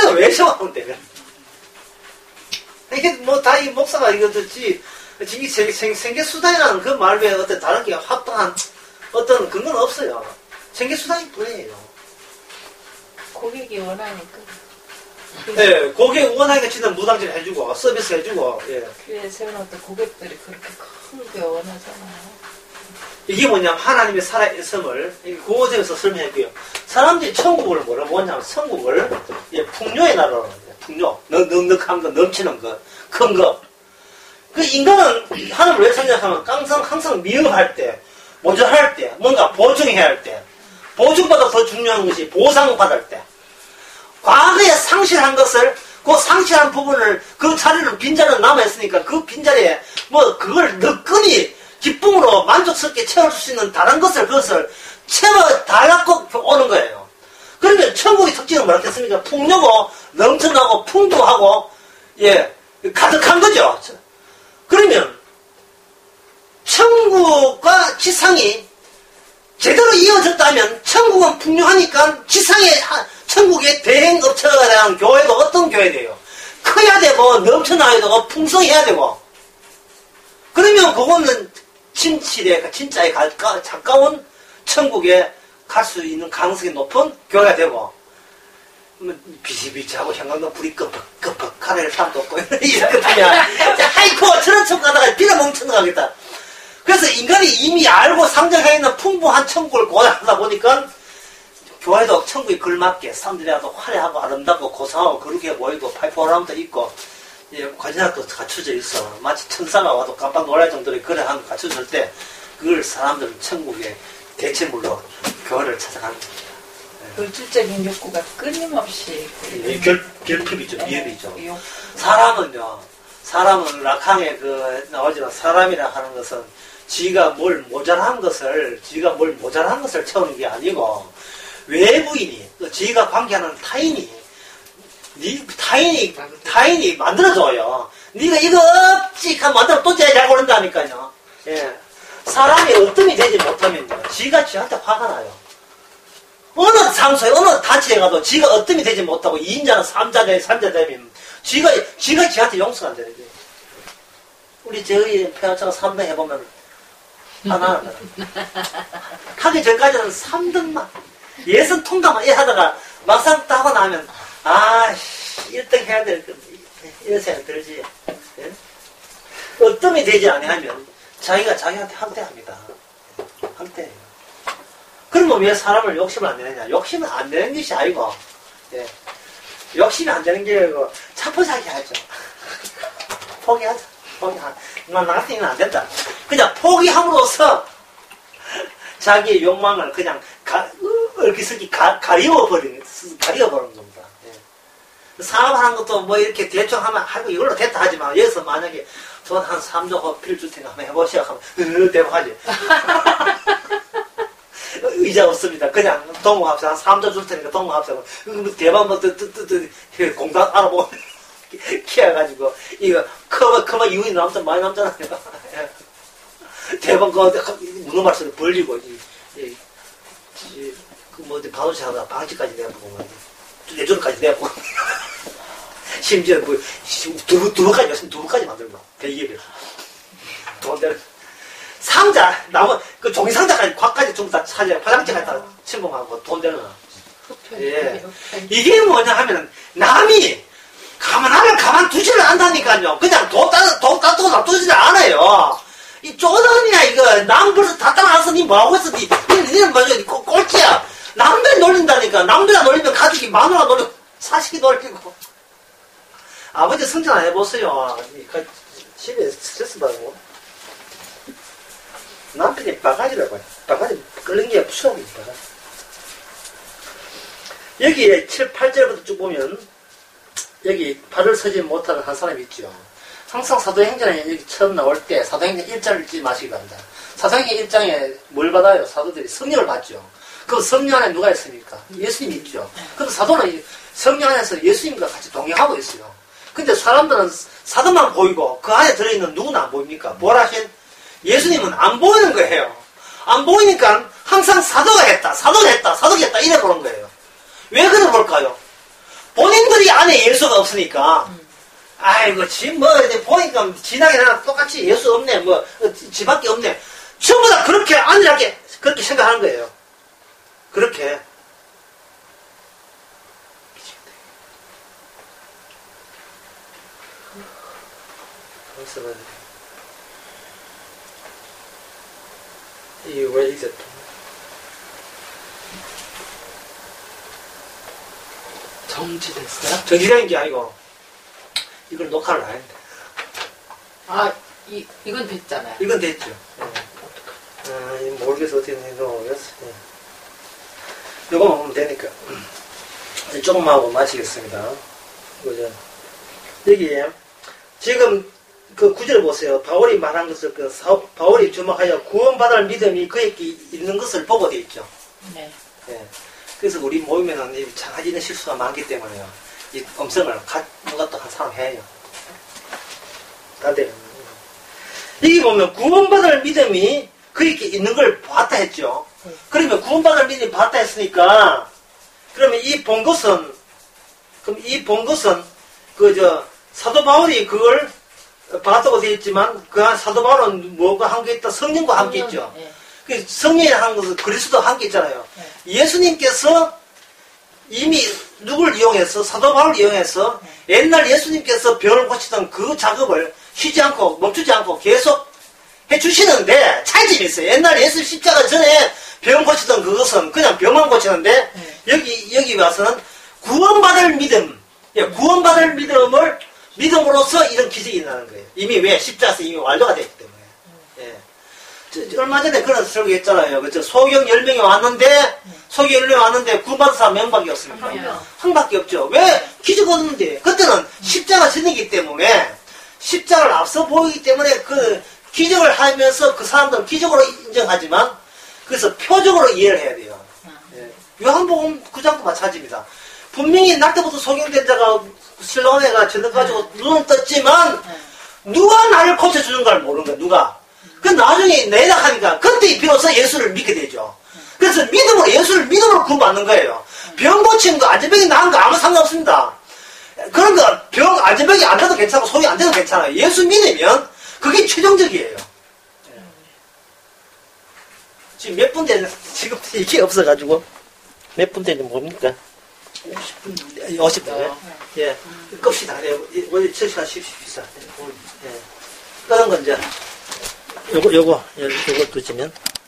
그냥 외쳐하면 돼. 이게 뭐 다 이 목사가 이거 듣지, 생계수단이라는 그 말 외에 어떤 다른 게 합당한 어떤 그건 없어요. 생계수단일 뿐이에요. 고객이 원하니까. 예, 고객 원하니까 진짜 무당질 해주고, 서비스 해주고, 예. 교회에 세워놓던 고객들이 그렇게 큰 게 원하잖아요. 이게 뭐냐면 하나님의 살아있음을 그곳에서 설명했고요. 사람들이 천국을 뭐라고 보냐면 천국을 풍요의 나라로 합니다. 풍요. 넉넉한 거, 넘치는 거, 큰 거. 그 인간은 하나님을 왜 생각하면 항상 미흡할 때, 모자랄 때, 뭔가 보충해야 할 때, 보충보다 더 중요한 것이 보상받을 때, 과거에 상실한 것을, 그 상실한 부분을, 그 자리를 빈자리는 남아있으니까 그 빈자리에 뭐 그걸 너끈히 기쁨으로 만족스럽게 채울 수 있는 다른 것을 그것을 채워 달라고 오는 거예요. 그러면 천국의 특징은 뭐라겠습니까? 풍요고 넘쳐나고 풍부하고 예 가득한 거죠. 그러면 천국과 지상이 제대로 이어졌다면 천국은 풍요하니까 지상의 천국의 대행업체가 대한 교회도 어떤 교회돼요? 커야 되고 넘쳐나야 되고 풍성해야 되고 그러면 그거는 진실에 진짜에 가까운 천국에 갈 수 있는 가능성이 높은 교회가 되고 비치비치하고 형광등 불이 끄벅끄벅 가릴 사람도 없고 이렇게 되면 아이고 저런 천국 가다가 비가 멍청 가겠다. 그래서 인간이 이미 알고 상정해 있는 풍부한 천국을 고대하다 보니까 교회도 천국에 걸맞게 사람들이라도 화려하고 아름답고 고상하고 거룩해 보이고 파이프오람도 있고 예, 과진학도 갖춰져 있어. 마치 천사가 와도 깜빡 놀랄 정도로 그래 하는 갖춰질 때 그걸 사람들은 천국의 대체물로 교회를 찾아가는 겁니다. 물질적인 욕구가 끊임없이 결핍이죠. 미흡이죠. 사람은 락항에 나오지만 사람이라 하는 것은 지가 뭘 모자란 것을 채우는 게 아니고 외부인이 지가 관계하는 타인이 만들어줘요. 네가 이거 없지 하면 만들어 또 잘 고른다니까요. 예. 사람이 어뜸이 되지 못하면요. 지가 지한테 화가 나요. 어느 장소에 어느 단체에 가도 지가 어뜸이 되지 못하고 2인자는 3자 되면 지가 지한테 용서가 안 되는 거예요. 우리 저희 폐하차가 3등 해보면 하나 하기 전까지는 3등만 예선 통과만 하다가 막상 따고 나면 1등 해야 될 건데 이런 생각 들지. 예? 어뜸이 되지 아니하면 자기가 자기한테 항대합니다. 항대해요. 그러면 왜 사람을 욕심을 안 내느냐? 욕심은 안 내는 것이 아니고 예. 욕심이 안 되는 게 아니고 차포자기 하죠. 포기하자. 나 같은 안 된다. 그냥 포기함으로써 자기의 욕망을 그냥 얼기설기 가리워버리는 겁니다. 예. 사업하는 것도 뭐 이렇게 대충 하면 하고 이걸로 됐다 하지만 여기서 만약에 돈 한 3조 필줄 테니까 한번 해보시오 하면 대박하지. 의자 없습니다. 그냥 동무합사 한 3조 줄 테니까 동무합사 대박 뭐 공단 알아보고 키워가지고 이거 커마 이윤이 많이 남잖아요. 대박 문어말 소리 벌리고 뭐 바도시 하다가 방치까지 내보고 내조까지 내보고 심지어 뭐 두부까지 만들고 대기업에서 돈들 상자 나무 그 종이 상자까지 곽까지 전부 다 차지해 화장지까지 다 침범하고 돈 되는 예. 이게 뭐냐 하면은 남이 가만두지를 않다니까요. 그냥 돈 따고 놔두지를 않아요. 이 쪼다니야 이거 남 벌써 다 따라와서 니 뭐하고 있어 니는 뭐죠 꼴찌야. 남들 놀린다니까. 남들아 놀리면 가족이 마누라 놀리고 사식이 놀리고 아버지 성장 안 해보세요. 집에 스트레스 받고 남편이 바가지라고 해요. 바가지 끓는 게 추억입니다. 여기에 7, 8절부터 쭉 보면 여기 발을 서지 못하는 한 사람이 있죠. 항상 사도행전에 여기 처음 나올 때 사도행전 1장을 읽지 마시기 바랍니다. 사도행전 1장에 뭘 받아요? 사도들이 성령을 받죠. 그 성령 안에 누가 있습니까? 예수님이 있죠. 근데 사도는 성령 안에서 예수님과 같이 동행하고 있어요. 근데 사람들은 사도만 보이고 그 안에 들어있는 누구는 안 보입니까? 보라신 예수님은 안 보이는 거예요. 안 보이니까 항상 사도가 했다 이래 보는 거예요. 왜 그래 볼까요? 본인들이 안 안에 예수가 없으니까. 아이고, 보니까 지나게 나랑 똑같이 예수 없네, 지밖에 없네. 전부 다 그렇게 안일하게, 그렇게 생각하는 거예요. 그렇게. 왜 이제 정지됐어요? 정지된 게 아니고 이걸 녹화를 안 했는데. 아, 이건 됐잖아요. 이건 됐죠. 모르겠어. 어떻게 됐는지 모르겠어. 이거만 보면 되니까. 조금만 하고 마치겠습니다. 그죠? 여기에 지금 그 구절 보세요. 바울이 말한 것을 바울이 주목하여 구원받을 믿음이 그에게 있는 것을 보고 돼 있죠. 네. 예. 그래서 우리 모임에는 장하지는 실수가 많기 때문에요. 이 음성을 누가 또 한 사람 해요. 다들. 여기 보면 구원받을 믿음이 그에게 있는 걸 봤다 했죠. 그러면 구원받을 믿음이 봤다 했으니까 그러면 이 본 것은 사도 바울이 그걸 봤다고 되어 있지만 그 사도 바울은 뭐가 함께 있다? 성령과 함께 있죠. 그 성령이 한 것은 그리스도 함께 있잖아요. 예수님께서 이미 누굴 이용해서 사도 바울을 이용해서 옛날 예수님께서 병을 고치던 그 작업을 쉬지 않고 멈추지 않고 계속 해주시는데 차이점이 있어요. 옛날 예수 십자가 전에 병 고치던 그것은 그냥 병만 고치는데 여기 와서는 구원받을 믿음, 구원받을 믿음으로써 이런 기적이 일어나는 거예요. 이미 왜 십자가에서 이미 완료가 됐기 때문에. 얼마 전에 그런 설교 했잖아요. 그죠? 소경 10명이 왔는데 소경 10명이 왔는데 구원받은 사람 몇 명밖에 없습니까? 한 밖에 없죠. 왜? 기적 없는데 그때는 십자가 전이기 때문에 십자가를 앞서 보이기 때문에 그 기적을 하면서 그 사람들은 기적으로 인정하지만 그래서 표적으로 이해를 해야 돼요. 요한복음 9장도 마찬가지입니다. 분명히 날 때부터 소경된 자가 실로아가 전등 가지고 눈을 떴지만 누가 나를 고쳐주는가를 모르는 거야. 누가. 그 나중에 내락하니까 그때 비로소 예수를 믿게 되죠. 그래서 예수를 믿음으로 구원받는 거예요. 병 고치는 거, 안전병이 나은 거 아무 상관없습니다. 그런 거, 안전병이 안 돼도 괜찮고 소리 안 돼도 괜찮아요. 예수 믿으면 그게 최종적이에요. 지금 몇 분 되는, 지금 이게 없어가지고. 몇 분 되는지 뭡니까? 50분. 50분. 예. 끕시다. 원래 7시간 쉽시다. 예. 다른 건 이제, 요거 두시면.